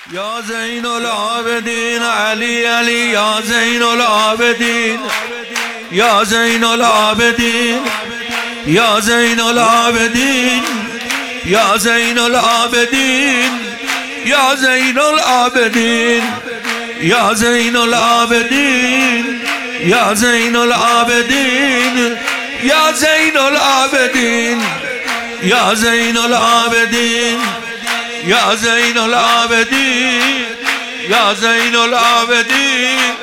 یا زین العابدین علی علی یا زین العابدین یا زین العابدین یا زین العابدین یا زین العابدین یا زین العابدین یا زین العابدین یا زین العابدین یا زین العابدین یا زین العابدین یا زین العابدین یا زین العابدین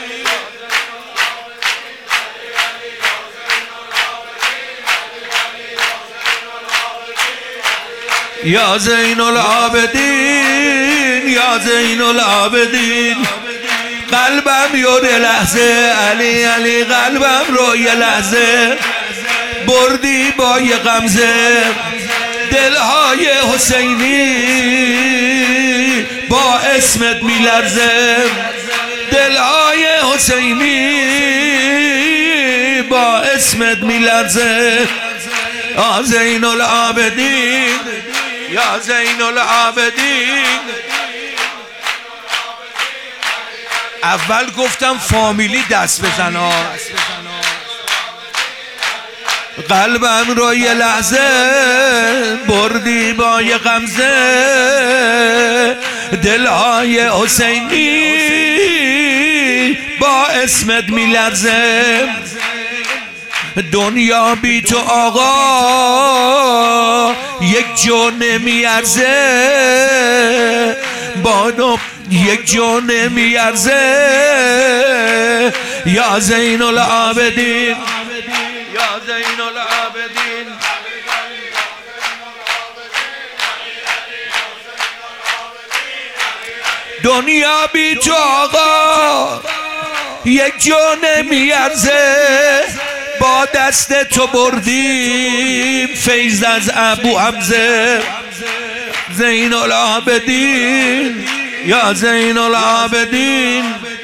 یا زین العابدین یا زین العابدین قلبم یه لحظه علی علی قلبم رو یه لحظه بردی با یه غمزه دلهای حسینی با اسمت میلرزه دلهای حسینی با اسمت میلرزه یا زین العابدین یا زین العابدین. اول گفتم فامیلی دست بزنا قلبم رو یه لحظه بردی با یه غمزه دلهای حسینی با اسمت میلرزه دنیا بی تو آقا یک جو نمیارزه بانو یک جو نمیارزه یا زین العابدین یا زین العابدین. دنیا بی تو آقا یک جو نمیارزه با دست تو بردیم فیض از ابو حمزه زین العابدین یا زین العابدین.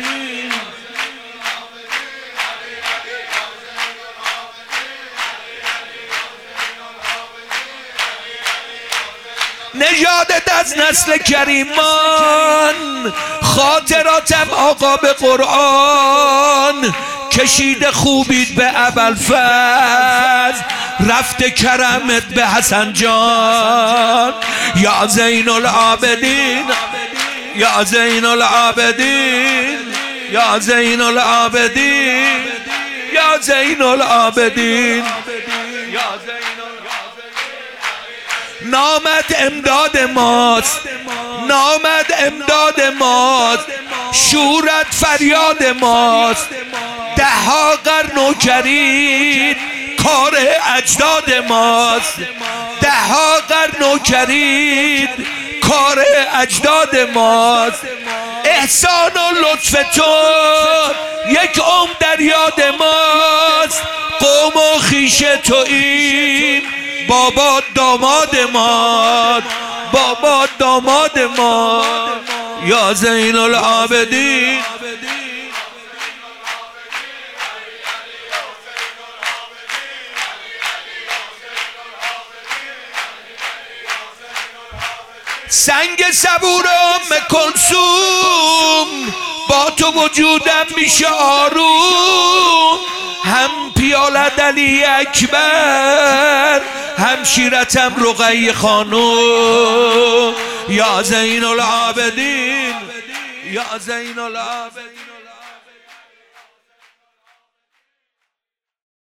نژادت از نسل کریمان خاطراتم آقا به قرآن کشید خوبیت به ابوالفضل رفته کرمت به حسن جان یا زین العابدین یا زین العابدین یا زین العابدین یا زین العابدین. نامت امداد ماست نامت امداد ماست شورت فریاد ماست ده ها قرن و کرید کار اجداد ماست ده ها قرن و کرید کار اجداد ماست احسان و لطف تو یک عمر در یاد ماست قوم و خویش توییم بابا داماد ما بابا داماد ما یا زین العابدین. سنگ صبور ام کلثوم با تو وجودم میشه آروم هم پیالت علی اکبر هم شیرتم رقیه خانم یا زین العابدین یا زین العابدین.